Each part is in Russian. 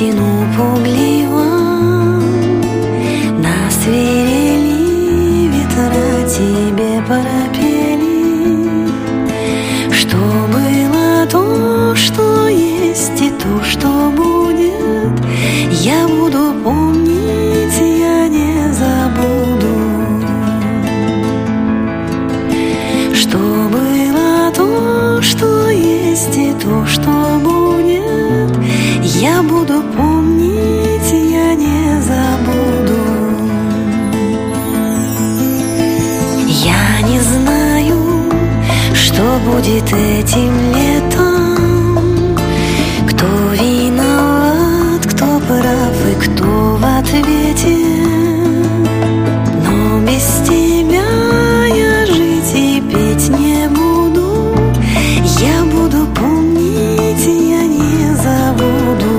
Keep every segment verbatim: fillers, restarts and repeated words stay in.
протяну пугливо, на свирели ветра тебе пропели, что было то, что есть, и то, что будет, я буду помнить, я не забуду. Что было то, что есть, и то, что будет, я буду помнить, я не забуду. Я не знаю, что будет этим летом, кто виноват, кто прав и кто в ответе, но без тебя я жить и петь не буду, я буду помнить, я не забуду.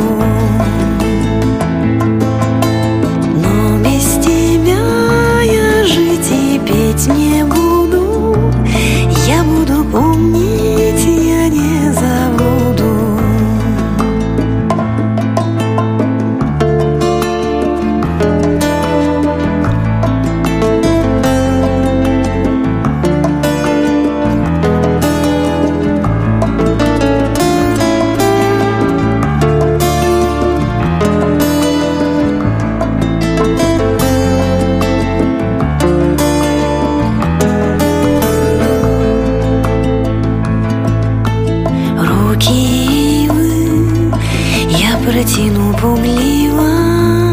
Но без тебя я жить и петь не буду, я буду помнить, я не забуду. Руки вы я протяну пугливо,